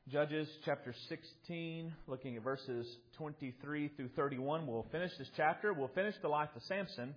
Judges chapter 16, looking at verses 23 through 31. We'll finish this chapter. We'll finish the life of Samson.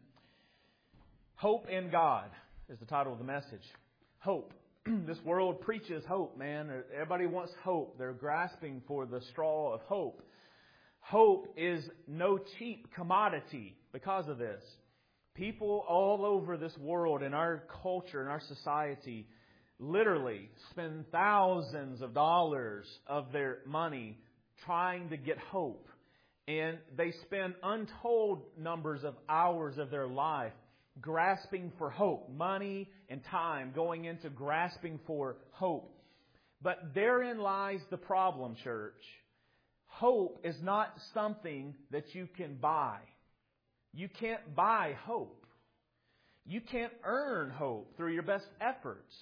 Hope in God is the title of the message. Hope. This world preaches hope, man. Everybody wants hope. They're grasping for the straw of hope. Hope is no cheap commodity because of this. People all over this world, in our culture, in our society, literally spend thousands of dollars of their money trying to get hope. And they spend untold numbers of hours of their life grasping for hope. Money and time going into grasping for hope. But therein lies the problem, church. Hope is not something that you can buy. You can't buy hope. You can't earn hope through your best efforts.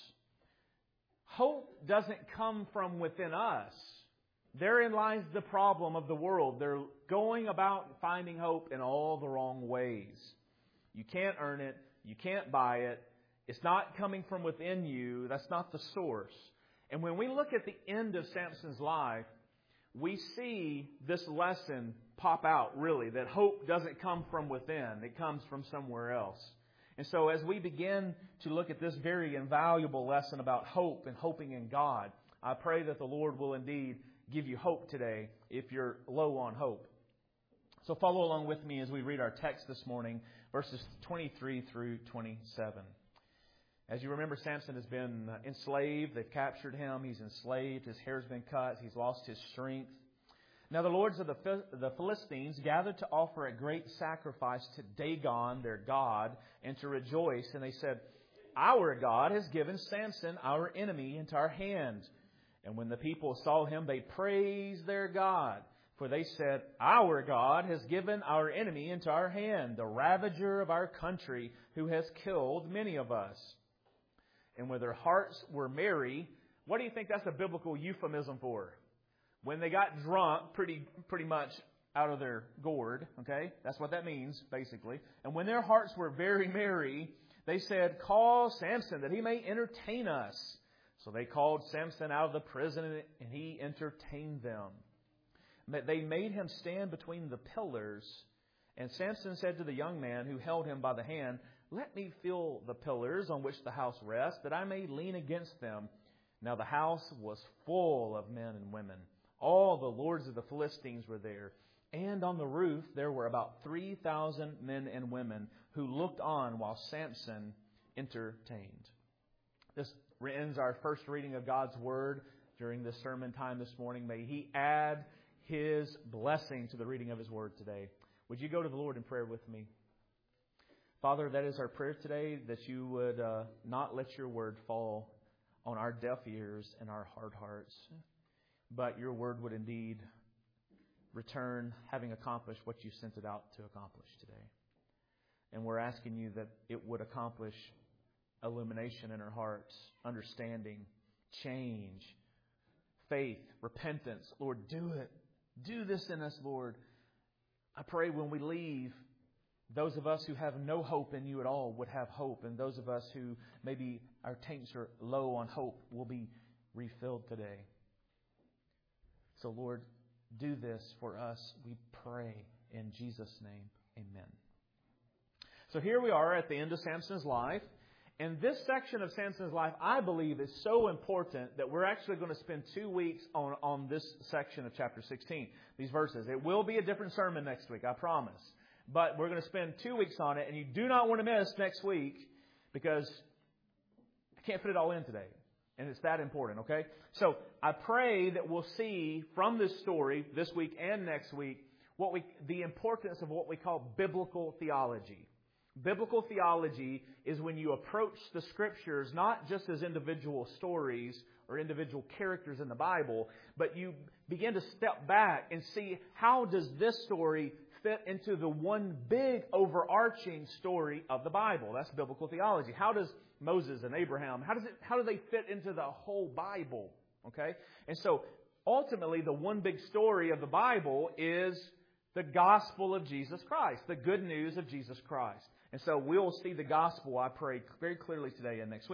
Hope doesn't come from within us. Therein lies the problem of the world. They're going about finding hope in all the wrong ways. You can't earn it. You can't buy it. It's not coming from within you. That's not the source. And when we look at the end of Samson's life, we see this lesson pop out, really, that hope doesn't come from within. It comes from somewhere else. And so as we begin to look at this very invaluable lesson about hope and hoping in God, I pray that the Lord will indeed give you hope today if you're low on hope. So follow along with me as we read our text this morning, verses 23 through 27. As you remember, Samson has been enslaved. They've captured him. He's enslaved. His hair's been cut. He's lost his strength. Now the lords of the Philistines gathered to offer a great sacrifice to Dagon, their god, and to rejoice. And they said, "Our God has given Samson, our enemy, into our hand." And when the people saw him, they praised their God. For they said, "Our God has given our enemy into our hand, the ravager of our country, who has killed many of us." And when their hearts were merry, what do you think that's a biblical euphemism for? When they got drunk, pretty much out of their gourd, okay? That's what that means, basically. And when their hearts were very merry, they said, "Call Samson, that he may entertain us." So they called Samson out of the prison, and he entertained them. They made him stand between the pillars. And Samson said to the young man who held him by the hand, "Let me feel the pillars on which the house rests, that I may lean against them." Now the house was full of men and women. All the lords of the Philistines were there. And on the roof there were about 3,000 men and women who looked on while Samson entertained. This ends our first reading of God's Word during this sermon time this morning. May He add His blessing to the reading of His Word today. Would you go to the Lord in prayer with me? Father, that is our prayer today, that you would not let your Word fall on our deaf ears and our hard hearts, but your Word would indeed return having accomplished what you sent it out to accomplish today. And we're asking you that it would accomplish illumination in our hearts, understanding, change, faith, repentance. Lord, do it. Do this in us, Lord. I pray when we leave, those of us who have no hope in you at all would have hope. And those of us who maybe our tanks are low on hope will be refilled today. So, Lord, do this for us, we pray in Jesus' name. Amen. So here we are at the end of Samson's life. And this section of Samson's life, I believe, is so important that we're actually going to spend 2 weeks on this section of chapter 16, these verses. It will be a different sermon next week, I promise. But we're going to spend 2 weeks on it, and you do not want to miss next week because I can't fit it all in today. And it's that important, okay? So I pray that we'll see from this story this week and next week the importance of what we call biblical theology. Biblical theology is when you approach the Scriptures not just as individual stories or individual characters in the Bible, but you begin to step back and see how does this story fit into the one big overarching story of the Bible. That's biblical theology. How does Moses and Abraham, how do they fit into the whole Bible? Okay? And so ultimately the one big story of the Bible is the gospel of Jesus Christ, the good news of Jesus Christ. And so we'll see the gospel, I pray, very clearly today and next week.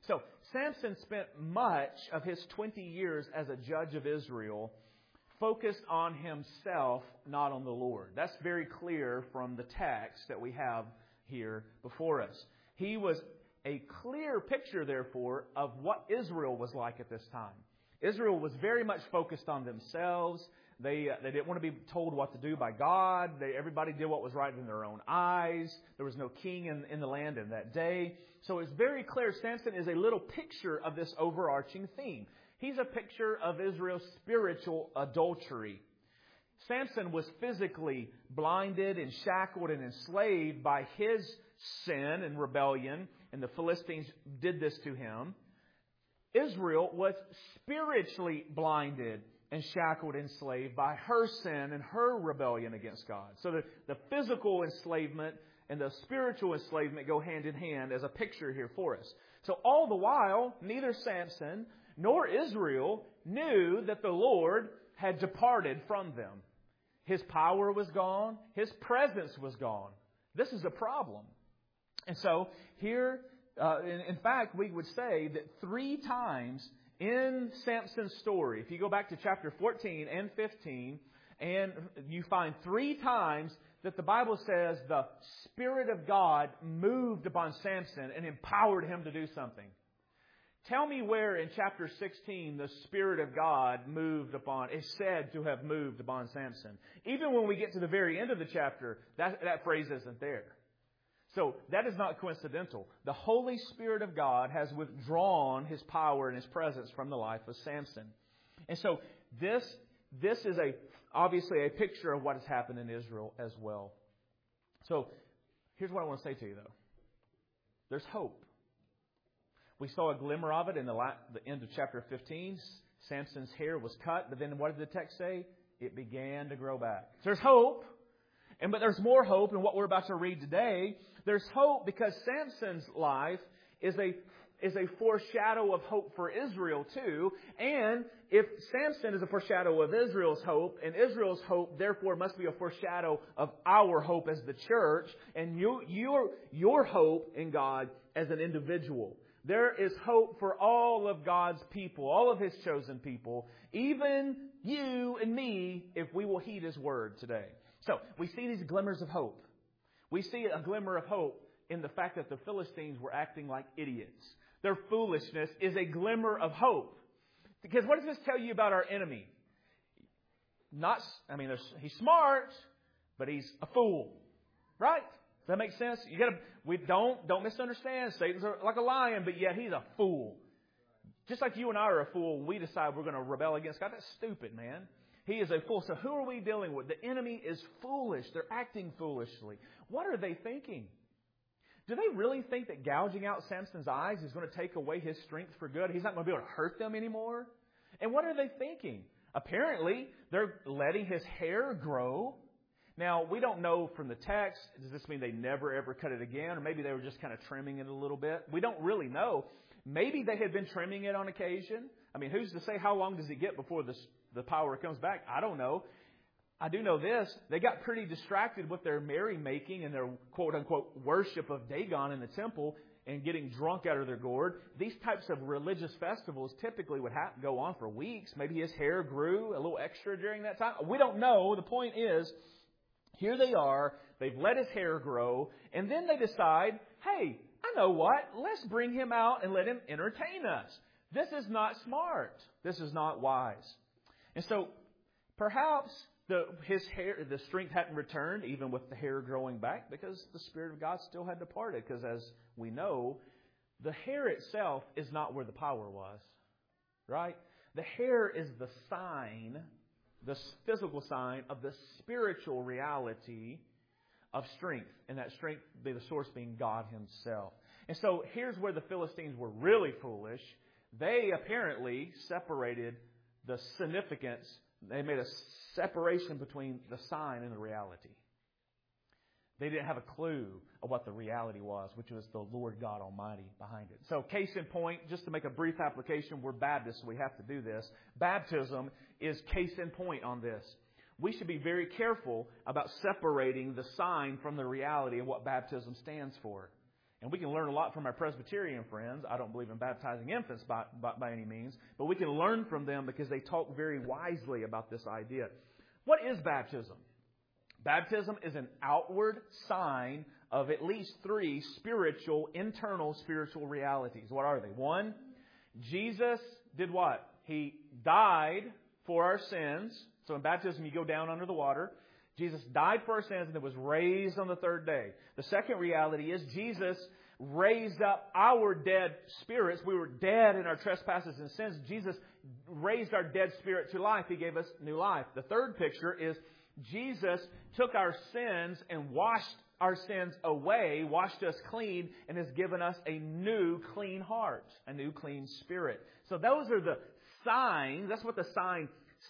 So Samson spent much of his 20 years as a judge of Israel focused on himself, not on the Lord. That's very clear from the text that we have here before us. He was a clear picture, therefore, of what Israel was like at this time. Israel was very much focused on themselves. They didn't want to be told what to do by God. Everybody did what was right in their own eyes. There was no king in the land in that day. So it's very clear Samson is a little picture of this overarching theme. He's a picture of Israel's spiritual adultery. Samson was physically blinded and shackled and enslaved by his sin and rebellion, and the Philistines did this to him. Israel was spiritually blinded and shackled and enslaved by her sin and her rebellion against God. So the physical enslavement and the spiritual enslavement go hand in hand as a picture here for us. So all the while, neither Samson nor Israel knew that the Lord had departed from them. His power was gone. His presence was gone. This is a problem. And so here, in fact, we would say that 3 times in Samson's story, if you go back to chapter 14 and 15, and you find 3 times that the Bible says the Spirit of God moved upon Samson and empowered him to do something. Tell me where in chapter 16 the Spirit of God is said to have moved upon Samson. Even when we get to the very end of the chapter, that phrase isn't there. So that is not coincidental. The Holy Spirit of God has withdrawn His power and His presence from the life of Samson. And so this is obviously a picture of what has happened in Israel as well. So here's what I want to say to you, though. There's hope. We saw a glimmer of it in the end of chapter 15. Samson's hair was cut, but then what did the text say? It began to grow back. So there's hope, but there's more hope in what we're about to read today. There's hope because Samson's life is a foreshadow of hope for Israel too. And if Samson is a foreshadow of Israel's hope, and Israel's hope therefore must be a foreshadow of our hope as the church, and your hope in God as an individual. There is hope for all of God's people, all of His chosen people, even you and me, if we will heed His word today. So, we see these glimmers of hope. We see a glimmer of hope in the fact that the Philistines were acting like idiots. Their foolishness is a glimmer of hope. Because what does this tell you about our enemy? He's smart, but he's a fool. Right? Does that make sense? Don't misunderstand. Satan's like a lion, but yet he's a fool. Just like you and I are a fool when we decide we're going to rebel against God. That's stupid, man. He is a fool. So who are we dealing with? The enemy is foolish. They're acting foolishly. What are they thinking? Do they really think that gouging out Samson's eyes is going to take away his strength for good? He's not going to be able to hurt them anymore? And what are they thinking? Apparently, they're letting his hair grow. Now, we don't know from the text, does this mean they never ever cut it again? Or maybe they were just kind of trimming it a little bit? We don't really know. Maybe they had been trimming it on occasion. Who's to say how long does it get before the power comes back? I don't know. I do know this. They got pretty distracted with their merrymaking and their quote-unquote worship of Dagon in the temple and getting drunk out of their gourd. These types of religious festivals typically would go on for weeks. Maybe his hair grew a little extra during that time. We don't know. The point is, here they are. They've let his hair grow. And then they decide, hey, I know what? Let's bring him out and let him entertain us. This is not smart. This is not wise. And so perhaps his hair, the strength hadn't returned, even with the hair growing back, because the Spirit of God still had departed. Because as we know, the hair itself is not where the power was. Right? The hair is the sign, the physical sign of the spiritual reality of strength. And that strength, the source being God Himself. And so here's where the Philistines were really foolish. They apparently separated the significance. They made a separation between the sign and the reality. They didn't have a clue of what the reality was, which was the Lord God Almighty behind it. So case in point, just to make a brief application, we're Baptists, so we have to do this. Baptism is case in point on this. We should be very careful about separating the sign from the reality of what baptism stands for. And we can learn a lot from our Presbyterian friends. I don't believe in baptizing infants by any means. But we can learn from them because they talk very wisely about this idea. What is baptism? Baptism is an outward sign of at least three internal spiritual realities. What are they? One, Jesus did what? He died for our sins. So in baptism, you go down under the water. Jesus died for our sins and then was raised on the third day. The second reality is Jesus raised up our dead spirits. We were dead in our trespasses and sins. Jesus raised our dead spirit to life. He gave us new life. The third picture is Jesus took our sins and washed our sins away, washed us clean, and has given us a new clean heart, a new clean spirit. So those are the signs. That's what the sign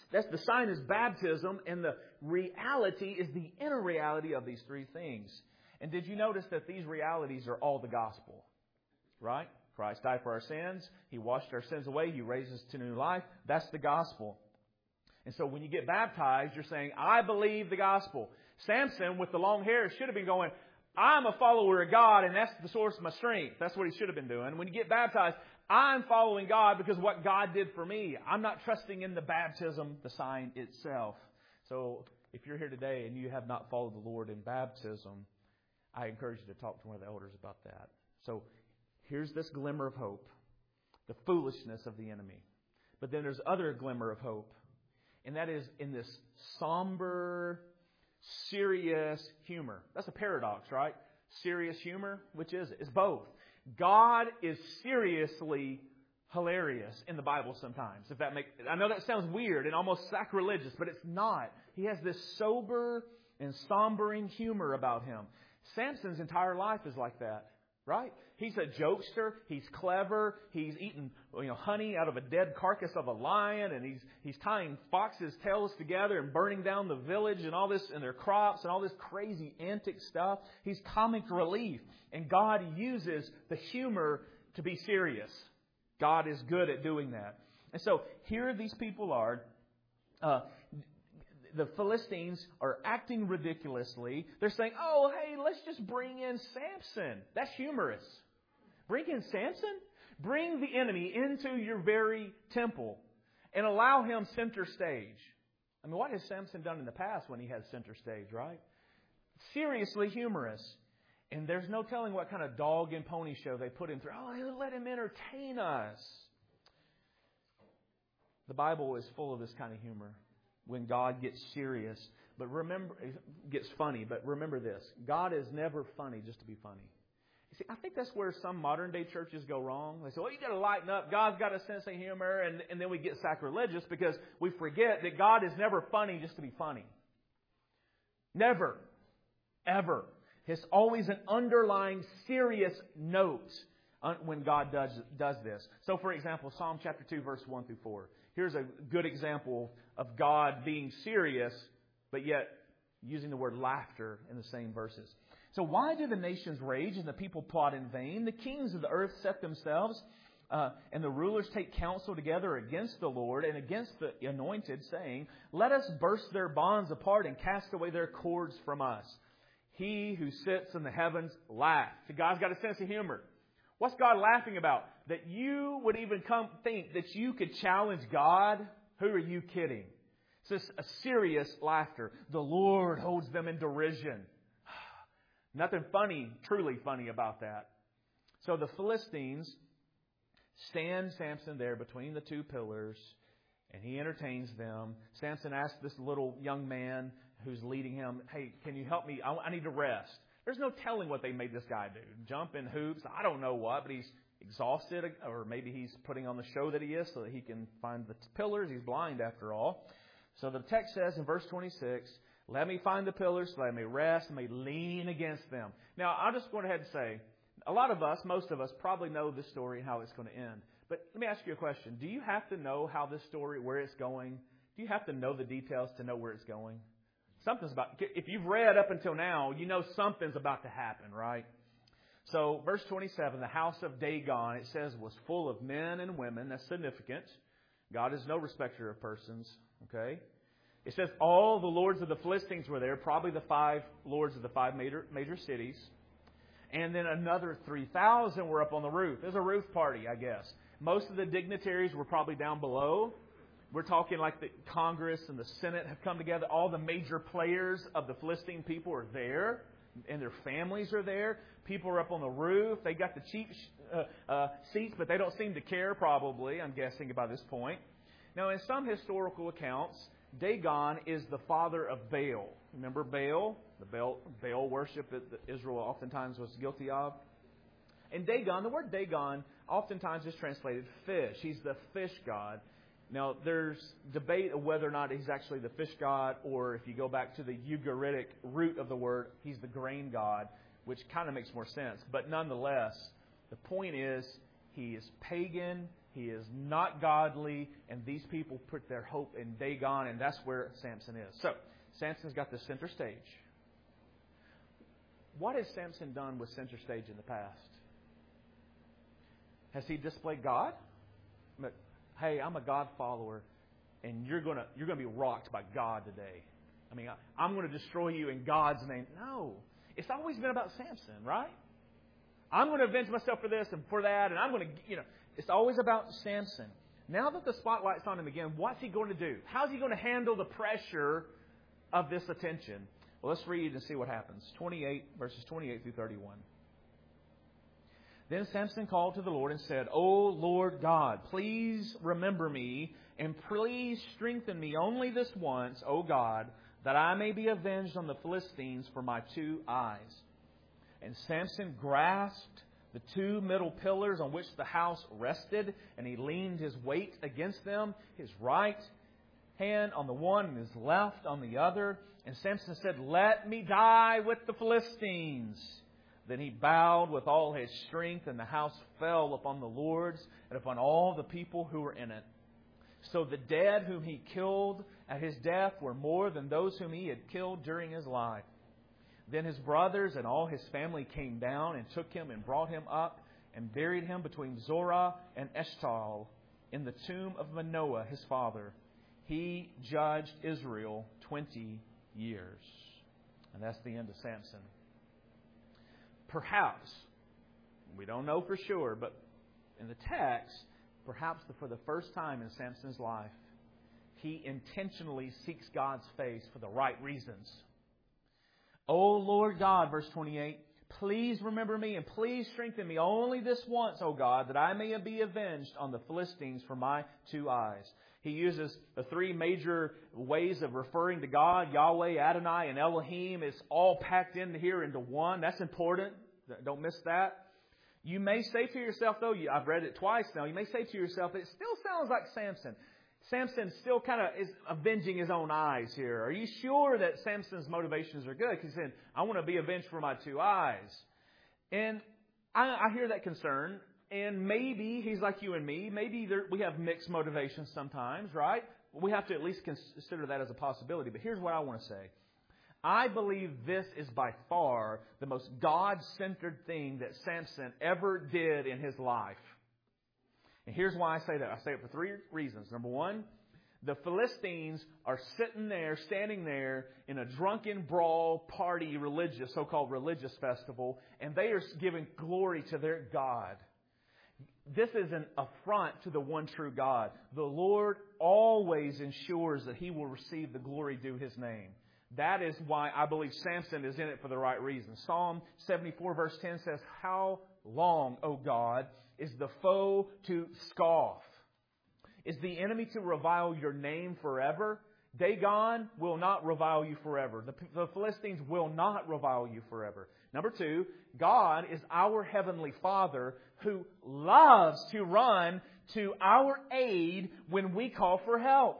is baptism, and the reality is the inner reality of these three things. And did you notice that these realities are all the gospel? Right? Christ died for our sins. He washed our sins away. He raised us to new life. That's the gospel. And so when you get baptized, you're saying, I believe the gospel. Samson, with the long hair, should have been going, I'm a follower of God, and that's the source of my strength. That's what he should have been doing. When you get baptized, I'm following God because of what God did for me. I'm not trusting in the baptism, the sign itself. So if you're here today and you have not followed the Lord in baptism, I encourage you to talk to one of the elders about that. So here's this glimmer of hope, the foolishness of the enemy. But then there's other glimmer of hope, and that is in this somber, serious humor. That's a paradox, right? Serious humor, which is it? It's both. God is seriously hilarious in the Bible sometimes. I know that sounds weird and almost sacrilegious, but it's not. He has this sober and sombering humor about him. Samson's entire life is like that, right? He's a jokester. He's clever. He's eating honey out of a dead carcass of a lion, and he's tying foxes' tails together and burning down the village and all this and their crops and all this crazy antic stuff. He's comic relief, and God uses the humor to be serious. God is good at doing that. And so here these people are. The Philistines are acting ridiculously. They're saying, oh, hey, let's just bring in Samson. That's humorous. Bring in Samson? Bring the enemy into your very temple and allow him center stage. I mean, what has Samson done in the past when he had center stage, right? Seriously humorous. And there's no telling what kind of dog and pony show they put him through. Oh, let him entertain us. The Bible is full of this kind of humor. When God gets serious, but remember, it gets funny. But remember this: God is never funny just to be funny. You see, I think that's where some modern day churches go wrong. They say, "Well, you got to lighten up. God's got a sense of humor," and then we get sacrilegious because we forget that God is never funny just to be funny. Never, ever. There's always an underlying serious note when God does this. So, for example, Psalm chapter 2, verse 1 through 4. Here's a good example of God being serious, but yet using the word laughter in the same verses. So why do the nations rage and the people plot in vain? The kings of the earth set themselves, and the rulers take counsel together against the Lord and against the anointed, saying, let us burst their bonds apart and cast away their cords from us. He who sits in the heavens laughs. So God's got a sense of humor. What's God laughing about? That you would even think that you could challenge God? Who are you kidding? It's just a serious laughter. The Lord holds them in derision. Nothing funny, truly funny about that. So the Philistines stand Samson there between the two pillars, and he entertains them. Samson asks this little young man who's leading him, hey, can you help me? I need to rest. There's no telling what they made this guy do. Jump in hoops. I don't know what, but he's exhausted, or maybe he's putting on the show that he is so that he can find the pillars. He's blind after all. So the text says in verse 26, let me find the pillars, let me rest, let me lean against them. Now, I'll just go ahead and say, a lot of us, most of us, probably know this story and how it's going to end. But let me ask you a question. Do you have to know how this story, where it's going? Do you have to know the details to know where it's going? Something's about, if you've read up until now, you know something's about to happen, right? So, verse 27, the house of Dagon, it says, was full of men and women. That's significant. God is no respecter of persons, okay? It says all the lords of the Philistines were there, probably the 5 lords of the 5 major cities. And then another 3,000 were up on the roof. It was a roof party, I guess. Most of the dignitaries were probably down below. We're talking like the Congress and the Senate have come together. All the major players of the Philistine people are there, and their families are there. People are up on the roof. They got the cheap seats, but they don't seem to care probably, I'm guessing, by this point. Now, in some historical accounts, Dagon is the father of Baal. Remember Baal? The Baal worship that Israel oftentimes was guilty of. And Dagon, the word Dagon oftentimes is translated fish. He's the fish god. Now, there's debate of whether or not he's actually the fish god, or if you go back to the Ugaritic root of the word, he's the grain god, which kind of makes more sense. But nonetheless, the point is, he is pagan, he is not godly, and these people put their hope in Dagon, and that's where Samson is. So, Samson's got the center stage. What has Samson done with center stage in the past? Has he displayed God? Hey, I'm a God follower, and you're going to be rocked by God today. I mean, I'm going to destroy you in God's name. No. It's always been about Samson, right? I'm going to avenge myself for this and for that, and I'm going to, it's always about Samson. Now that the spotlight's on him again, what's he going to do? How's he going to handle the pressure of this attention? Well, let's read and see what happens. Verses 28 through 31. Then Samson called to the Lord and said, O Lord God, please remember me, and please strengthen me only this once, O God, that I may be avenged on the Philistines for my 2 eyes. And Samson grasped the 2 middle pillars on which the house rested, and he leaned his weight against them, his right hand on the one and his left on the other. And Samson said, Let me die with the Philistines. Then he bowed with all his strength, and the house fell upon the lords and upon all the people who were in it. So the dead whom he killed at his death were more than those whom he had killed during his life. Then his brothers and all his family came down and took him and brought him up and buried him between Zorah and Eshtaol in the tomb of Manoah, his father. He judged Israel 20 years. And that's the end of Samson. Perhaps, we don't know for sure, but in the text, perhaps for the first time in Samson's life, he intentionally seeks God's face for the right reasons. O Lord God, verse 28, please remember me and please strengthen me only this once, O God, that I may be avenged on the Philistines for my 2 eyes. He uses the 3 major ways of referring to God, Yahweh, Adonai, and Elohim. It's all packed in here into one. That's important. Don't miss that. You may say to yourself, though, I've read it twice now, you may say to yourself, it still sounds like Samson. Samson still kind of is avenging his own eyes here. Are you sure that Samson's motivations are good? Because he said, I want to be avenged for my 2 eyes. And I hear that concern. And maybe he's like you and me. Maybe we have mixed motivations sometimes, right? We have to at least consider that as a possibility. But here's what I want to say. I believe this is by far the most God-centered thing that Samson ever did in his life. And here's why I say that. I say it for 3 reasons. Number one, the Philistines are standing there in a drunken brawl party so-called religious festival, and they are giving glory to their God. This is an affront to the one true God. The Lord always ensures that He will receive the glory due His name. That is why I believe Samson is in it for the right reason. Psalm 74 verse 10 says, How long, O God, is the foe to scoff? Is the enemy to revile your name forever? Dagon will not revile you forever. The Philistines will not revile you forever. Number 2, God is our Heavenly Father who loves to run to our aid when we call for help.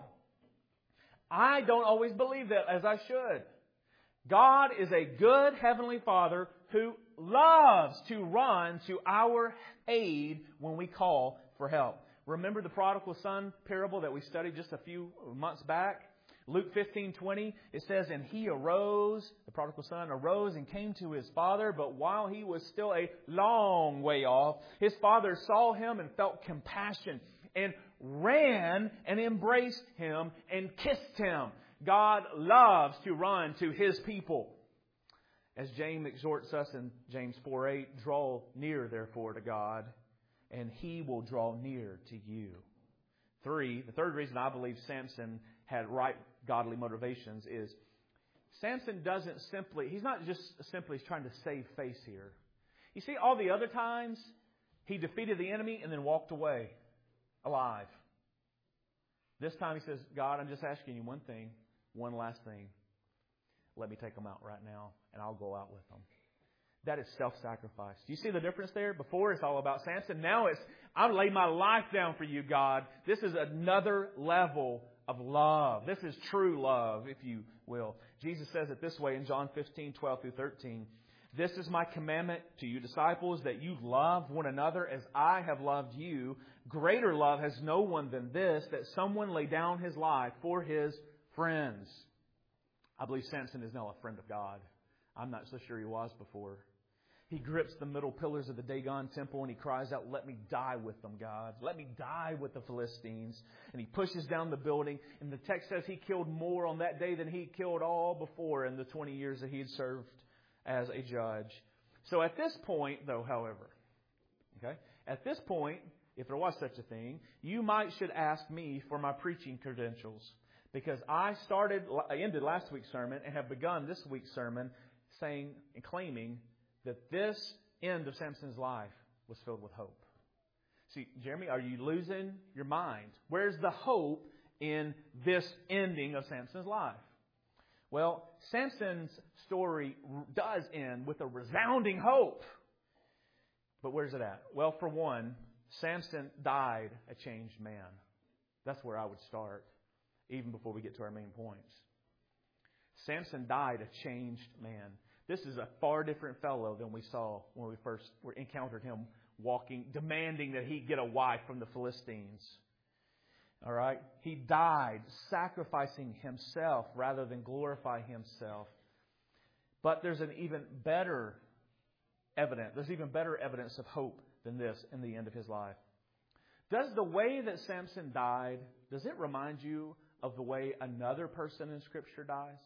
I don't always believe that as I should. God is a good Heavenly Father who loves to run to our aid when we call for help. Remember the prodigal son parable that we studied just a few months back? Luke 15:20, it says, And he arose, the prodigal son arose and came to his father, but while he was still a long way off, his father saw him and felt compassion and ran and embraced him and kissed him. God loves to run to His people. As James exhorts us in James 4:8, draw near, therefore, to God, and He will draw near to you. The third reason I believe Samson had right godly motivations is Samson he's not just simply trying to save face here. You see, all the other times, he defeated the enemy and then walked away alive. This time he says, God, I'm just asking you one thing, one last thing. Let me take them out right now, and I'll go out with them. That is self-sacrifice. Do you see the difference there? Before, it's all about Samson. Now it's, I've laid my life down for you, God. This is another level of love. This is true love, if you will. Jesus says it this way in John 15:12-13. This is my commandment to you, disciples, that you love one another as I have loved you. Greater love has no one than this, that someone lay down his life for his friends. I believe Samson is now a friend of God. I'm not so sure he was before. He grips the middle pillars of the Dagon temple and he cries out, let me die with them, God. Let me die with the Philistines. And he pushes down the building. And the text says he killed more on that day than he killed all before in the 20 years that he had served as a judge. So at this point, though, however, at this point, if there was such a thing, you should ask me for my preaching credentials. Because I ended last week's sermon and have begun this week's sermon saying and claiming that this end of Samson's life was filled with hope. See, Jeremy, are you losing your mind? Where's the hope in this ending of Samson's life? Well, Samson's story does end with a resounding hope. But where's it at? Well, for one, Samson died a changed man. That's where I would start, even before we get to our main points. Samson died a changed man. This is a far different fellow than we saw when we first encountered him walking, demanding that he get a wife from the Philistines. All right? He died sacrificing himself rather than glorify himself. But there's an even better evidence. There's even better evidence of hope than this in the end of his life. Does the way that Samson died, does it remind you of the way another person in Scripture dies?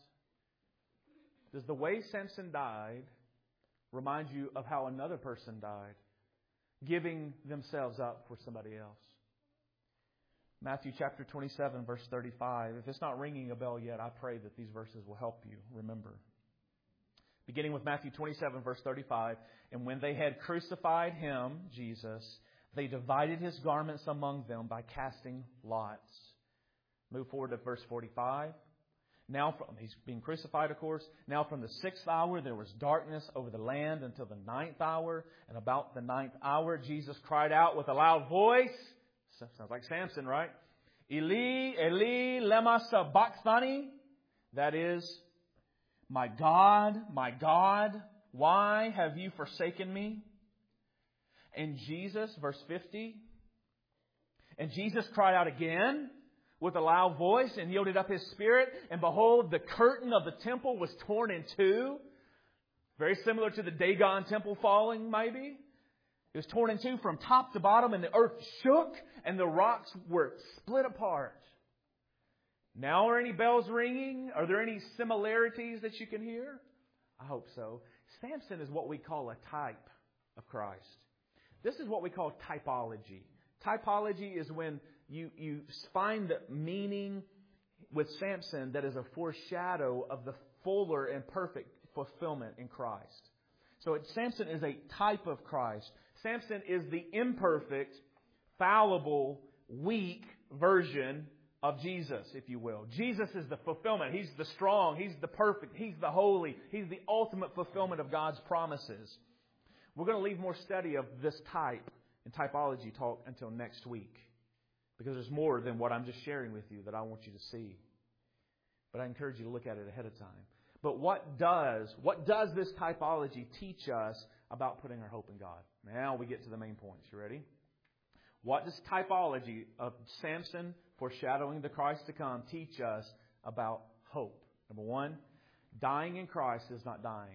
Does the way Samson died remind you of how another person died, giving themselves up for somebody else? Matthew chapter 27, verse 35. If it's not ringing a bell yet, I pray that these verses will help you remember. Beginning with Matthew 27, verse 35. And when they had crucified him, Jesus, they divided his garments among them by casting lots. Move forward to verse 45. He's being crucified, of course. Now from the 6th hour there was darkness over the land until the 9th hour. And about the 9th hour, Jesus cried out with a loud voice. Sounds like Samson, right? Eli, Eli, lema sabachthani. That is, my God, why have you forsaken me? And Jesus, verse 50. And Jesus cried out again with a loud voice and yielded up His Spirit. And behold, the curtain of the temple was torn in two. Very similar to the Dagon temple falling, maybe. It was torn in two from top to bottom, and the earth shook, and the rocks were split apart. Now are any bells ringing? Are there any similarities that you can hear? I hope so. Samson is what we call a type of Christ. This is what we call typology. Typology is when you find the meaning with Samson that is a foreshadow of the fuller and perfect fulfillment in Christ. So Samson is a type of Christ. Samson is the imperfect, fallible, weak version of Jesus, if you will. Jesus is the fulfillment. He's the strong. He's the perfect. He's the holy. He's the ultimate fulfillment of God's promises. We're going to leave more study of this type and typology talk until next week, because there's more than what I'm just sharing with you that I want you to see. But I encourage you to look at it ahead of time. But what does this typology teach us about putting our hope in God? Now we get to the main points. You ready? What does typology of Samson foreshadowing the Christ to come teach us about hope? Number one, dying in Christ is not dying.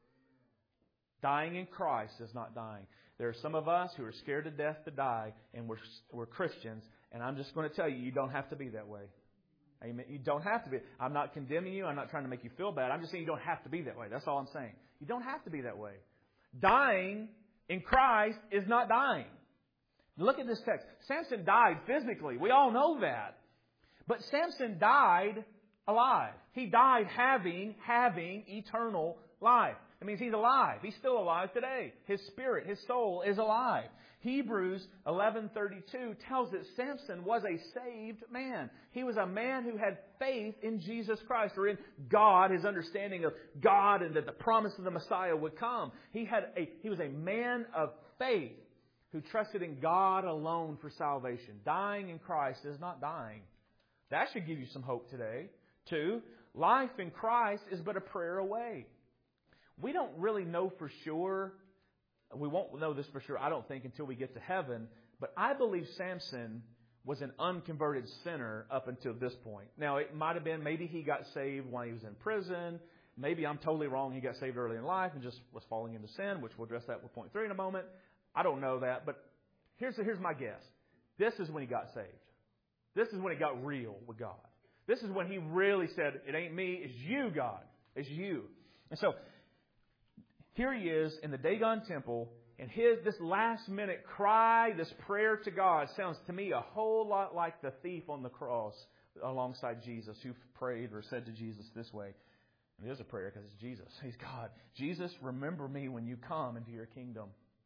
Dying in Christ is not dying. There are some of us who are scared to death to die, and we're Christians, and I'm just going to tell you, you don't have to be that way. Amen. You don't have to be. I'm not condemning you. I'm not trying to make you feel bad. I'm just saying you don't have to be that way. That's all I'm saying. You don't have to be that way. Dying in Christ is not dying. Look at this text. Samson died physically. We all know that. But Samson died alive. He died having eternal life. That means he's alive. He's still alive today. His spirit, his soul is alive. Hebrews 11:32 tells that Samson was a saved man. He was a man who had faith in Jesus Christ, or in God, his understanding of God, and that the promise of the Messiah would come. He was a man of faith who trusted in God alone for salvation. Dying in Christ is not dying. That should give you some hope today. 2, life in Christ is but a prayer away. We don't really know for sure. We won't know this for sure, I don't think, until we get to heaven. But I believe Samson was an unconverted sinner up until this point. Now, it might have been, maybe he got saved while he was in prison. Maybe I'm totally wrong. He got saved early in life and just was falling into sin, which we'll address that with point 3 in a moment. I don't know that, but here's my guess. This is when he got saved. This is when it got real with God. This is when he really said, it ain't me, it's you, God. It's you. And so, here he is in the Dagon temple, and this last minute cry, this prayer to God, sounds to me a whole lot like the thief on the cross alongside Jesus, who prayed or said to Jesus this way. And it is a prayer because it's Jesus. He's God. Jesus, remember me when you come into your kingdom.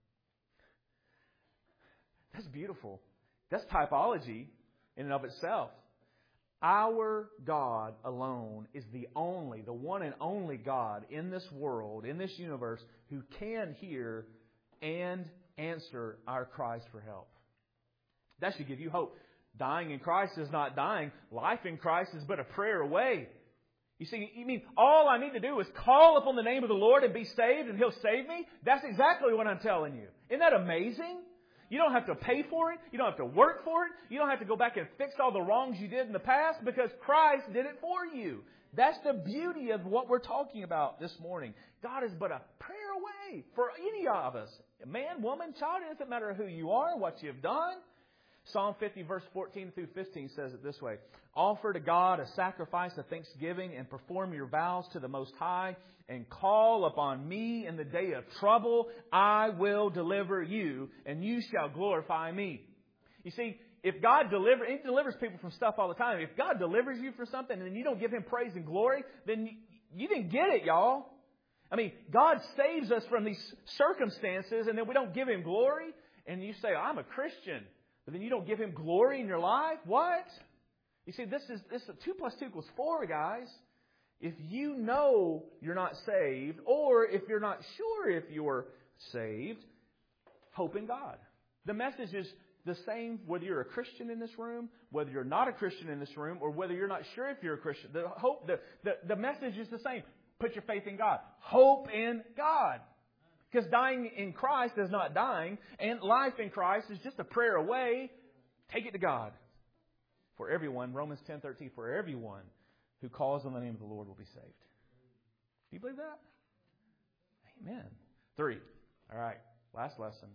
That's beautiful. That's typology in and of itself. Our God alone is the one and only God in this world, in this universe, who can hear and answer our cries for help. That should give you hope. Dying in Christ is not dying. Life in Christ is but a prayer away. You see, you mean all I need to do is call upon the name of the Lord and be saved and He'll save me? That's exactly what I'm telling you. Isn't that amazing? You don't have to pay for it. You don't have to work for it. You don't have to go back and fix all the wrongs you did in the past, because Christ did it for you. That's the beauty of what we're talking about this morning. God is but a prayer away for any of us. Man, woman, child, it doesn't matter who you are, what you've done. Psalm 50 verse 14 through 15 says it this way. Offer to God a sacrifice of thanksgiving and perform your vows to the Most High, and call upon me in the day of trouble. I will deliver you, and you shall glorify me. You see, if God He delivers people from stuff all the time. If God delivers you from something and you don't give Him praise and glory, then you didn't get it, y'all. I mean, God saves us from these circumstances, and then we don't give Him glory. And you say, I'm a Christian, but then you don't give Him glory in your life? What? You see, this is 2 + 2 = 4, guys. If you know you're not saved, or if you're not sure if you're saved, hope in God. The message is the same whether you're a Christian in this room, whether you're not a Christian in this room, or whether you're not sure if you're a Christian. The message is the same. Put your faith in God. Hope in God. Because dying in Christ is not dying, and life in Christ is just a prayer away. Take it to God. For everyone, Romans 10:13, for everyone who calls on the name of the Lord will be saved. Do you believe that? Amen. 3. All right. Last lesson.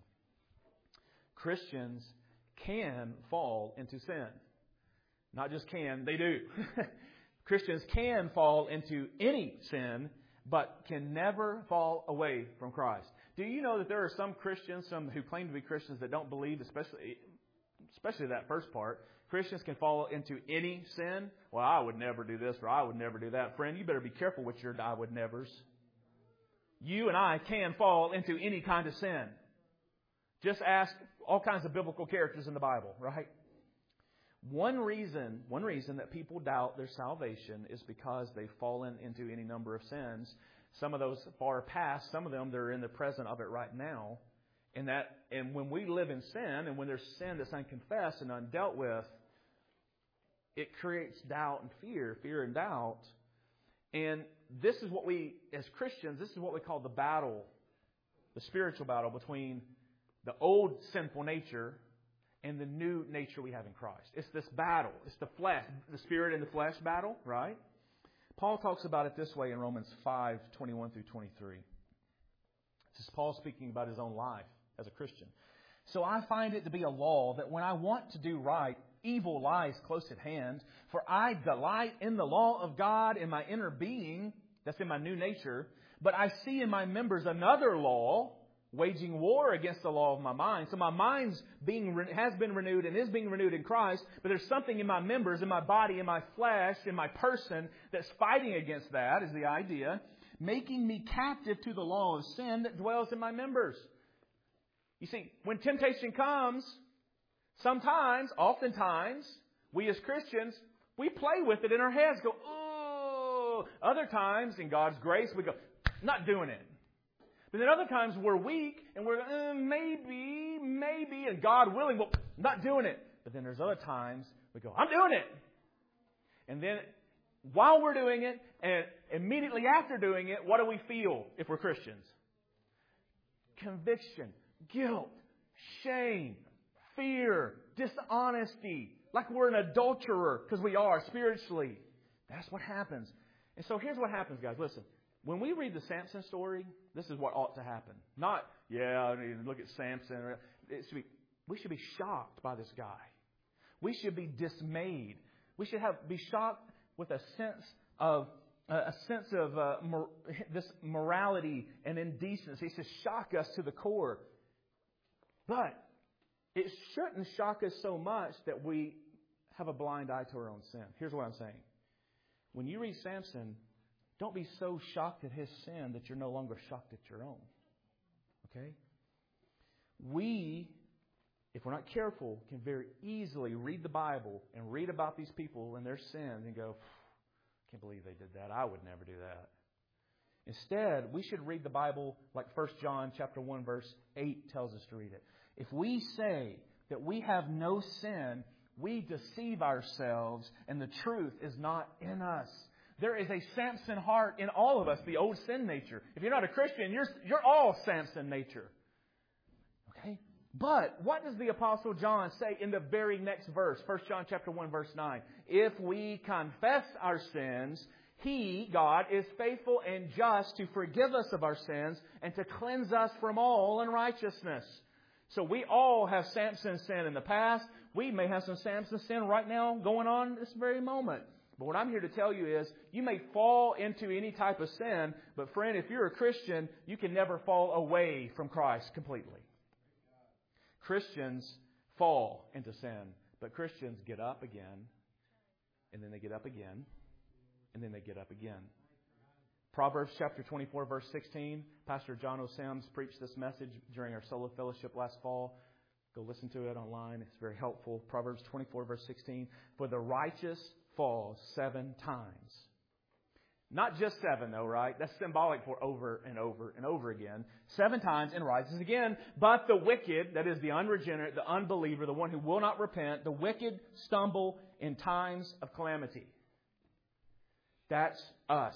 Christians can fall into sin. Not just can, they do. Christians can fall into any sin, but can never fall away from Christ. Do you know that there are some Christians, some who claim to be Christians, that don't believe, especially that first part, Christians can fall into any sin? Well, I would never do this, or I would never do that. Friend, you better be careful with your I would nevers. You and I can fall into any kind of sin. Just ask all kinds of biblical characters in the Bible, right? One reason that people doubt their salvation is because they've fallen into any number of sins. Some of those far past, some of them they're in the present of it right now. And when we live in sin, and when there's sin that's unconfessed and undealt with, it creates doubt and fear and doubt. And this is what we, as Christians, this is what we call the battle, the spiritual battle between the old sinful nature and the new nature we have in Christ. It's this battle. It's the flesh, the spirit and the flesh battle, right? Paul talks about it this way in Romans 5:21 through 23. This is Paul speaking about his own life as a Christian. So I find it to be a law that when I want to do right, evil lies close at hand. For I delight in the law of God in my inner being, that's in my new nature. But I see in my members another law, waging war against the law of my mind. So my mind has been renewed and is being renewed in Christ, but there's something in my members, in my body, in my flesh, in my person that's fighting against that, is the idea, making me captive to the law of sin that dwells in my members. You see, when temptation comes, oftentimes, we as Christians, we play with it in our heads, go, oh. Other times, in God's grace, we go, not doing it. But then other times we're weak and we're maybe, and God willing, well, not doing it. But then there's other times we go, I'm doing it. And then while we're doing it and immediately after doing it, what do we feel if we're Christians? Conviction, guilt, shame, fear, dishonesty, like we're an adulterer, because we are spiritually. That's what happens. And so here's what happens, guys. Listen. When we read the Samson story, this is what ought to happen. Not, look at Samson. We should be shocked by this guy. We should be dismayed. We should be shocked with a sense of this morality and indecency. It should shock us to the core. But it shouldn't shock us so much that we have a blind eye to our own sin. Here's what I'm saying. When you read Samson, don't be so shocked at his sin that you're no longer shocked at your own. Okay? We, if we're not careful, can very easily read the Bible and read about these people and their sins and go, I can't believe they did that. I would never do that. Instead, we should read the Bible like 1 John chapter 1, verse 8 tells us to read it. If we say that we have no sin, we deceive ourselves and the truth is not in us. There is a Samson heart in all of us, the old sin nature. If you're not a Christian, you're all Samson nature. Okay? But what does the Apostle John say in the very next verse? 1 John chapter 1, verse 9. If we confess our sins, He, God, is faithful and just to forgive us of our sins and to cleanse us from all unrighteousness. So we all have Samson sin in the past. We may have some Samson sin right now going on this very moment. But what I'm here to tell you is, you may fall into any type of sin, but friend, if you're a Christian, you can never fall away from Christ completely. Christians fall into sin, but Christians get up again, and then they get up again, and then they get up again. Proverbs chapter 24, verse 16, Pastor John O. Sims preached this message during our solo fellowship last fall. Go listen to it online. It's very helpful. Proverbs 24, verse 16, for the righteous falls 7 times. Not just 7 though, right? That's symbolic for over and over and over again. 7 times and rises again. But the wicked, that is the unregenerate, the unbeliever, the one who will not repent, the wicked stumble in times of calamity. That's us.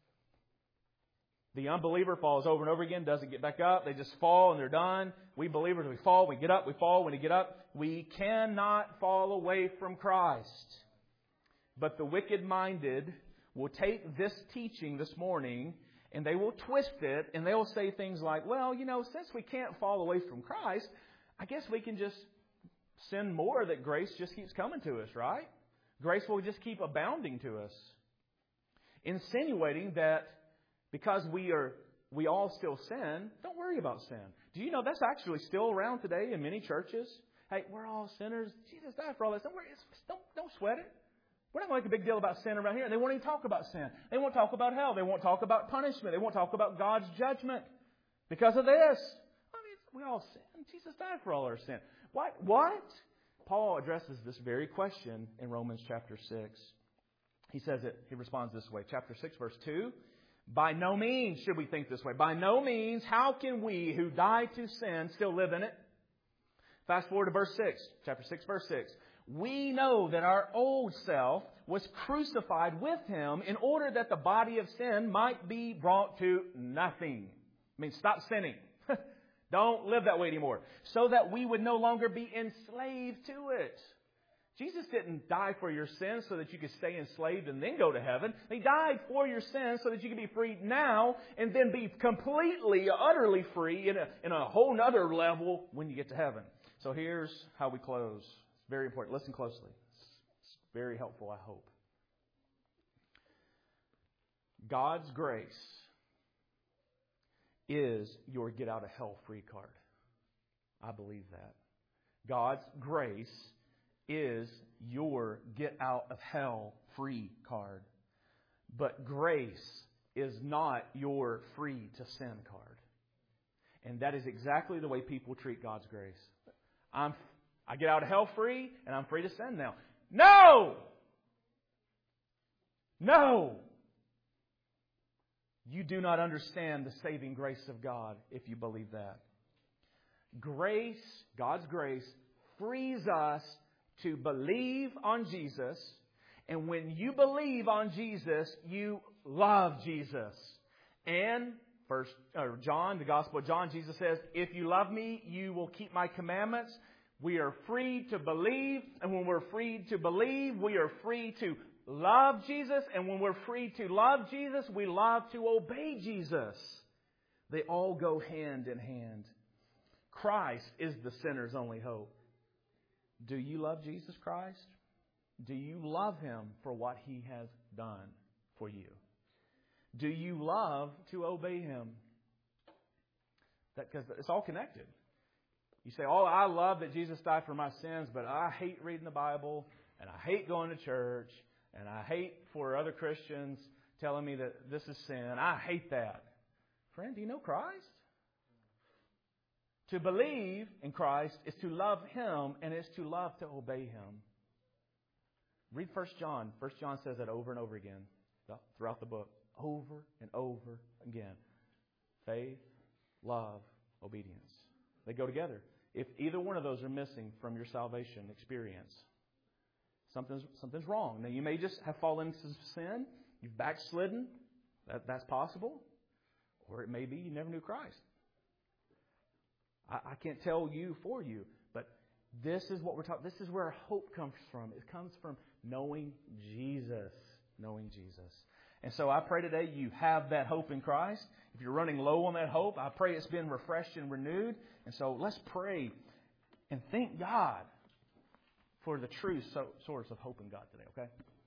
The unbeliever falls over and over again, doesn't get back up. They just fall and they're done. We believers, we fall, we get up, we fall. When we get up, we cannot fall away from Christ. But the wicked-minded will take this teaching this morning and they will twist it and they will say things like, well, since we can't fall away from Christ, I guess we can just sin more, that grace just keeps coming to us, right? Grace will just keep abounding to us. Insinuating that because we all still sin, don't worry about sin. Do you know that's actually still around today in many churches? Hey, we're all sinners. Jesus died for all this. Don't sweat it. We're not going to make a big deal about sin around here. They won't even talk about sin. They won't talk about hell. They won't talk about punishment. They won't talk about God's judgment because of this. We all sin. Jesus died for all our sin. What? Paul addresses this very question in Romans chapter 6. He says it. He responds this way. Chapter 6, verse 2. By no means should we think this way. By no means, how can we who died to sin still live in it? Fast forward to verse 6. Chapter 6, verse 6. We know that our old self was crucified with Him in order that the body of sin might be brought to nothing. Stop sinning. Don't live that way anymore. So that we would no longer be enslaved to it. Jesus didn't die for your sins so that you could stay enslaved and then go to heaven. He died for your sins so that you could be freed now and then be completely, utterly free in a whole other level when you get to heaven. So here's how we close. It's very important. Listen closely. Very helpful, I hope. God's grace is your get out of hell free card. I believe that. God's grace is your get out of hell free card. But grace is not your free to sin card. And that is exactly the way people treat God's grace. I get out of hell free and I'm free to sin now. No! No! You do not understand the saving grace of God if you believe that. Grace, God's grace, frees us to believe on Jesus. And when you believe on Jesus, you love Jesus. And John, the Gospel of John, Jesus says, if you love me, you will keep my commandments. We are free to believe. And when we're free to believe, we are free to love Jesus. And when we're free to love Jesus, we love to obey Jesus. They all go hand in hand. Christ is the sinner's only hope. Do you love Jesus Christ? Do you love Him for what He has done for you? Do you love to obey Him? Because it's all connected. You say, oh, I love that Jesus died for my sins, but I hate reading the Bible, and I hate going to church, and I hate for other Christians telling me that this is sin. I hate that. Friend, do you know Christ? To believe in Christ is to love Him, and it's to love to obey Him. Read 1 John. 1 John says that over and over again throughout the book. Over and over again. Faith, love, obedience. They go together. If either one of those are missing from your salvation experience, something's wrong. Now, you may just have fallen into sin. You've backslidden. That's possible. Or it may be you never knew Christ. I can't tell you for you, but this is what we're talking. This is where our hope comes from. It comes from knowing Jesus. Knowing Jesus. And so I pray today you have that hope in Christ. If you're running low on that hope, I pray it's been refreshed and renewed. And so let's pray and thank God for the true source of hope in God today, okay?